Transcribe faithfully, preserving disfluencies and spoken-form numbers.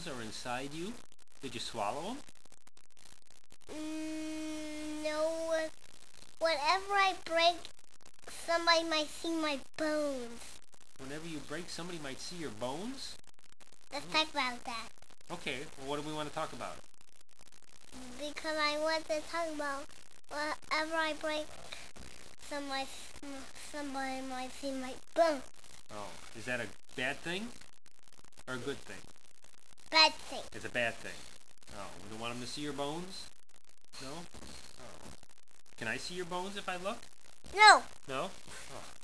bones are inside you? Did you swallow them? Mm, no. Whenever I break, somebody might see my bones. Whenever you break, somebody might see your bones? Let's talk about that. Okay, well, what do we want to talk about? Because I want to talk about whenever I break, somebody, somebody might see my bones. Oh, is that a bad thing or a good thing? Bad thing. It's a bad thing. Oh, we don't want them to see your bones? No? Oh. Can I see your bones if I look? No. No? Oh.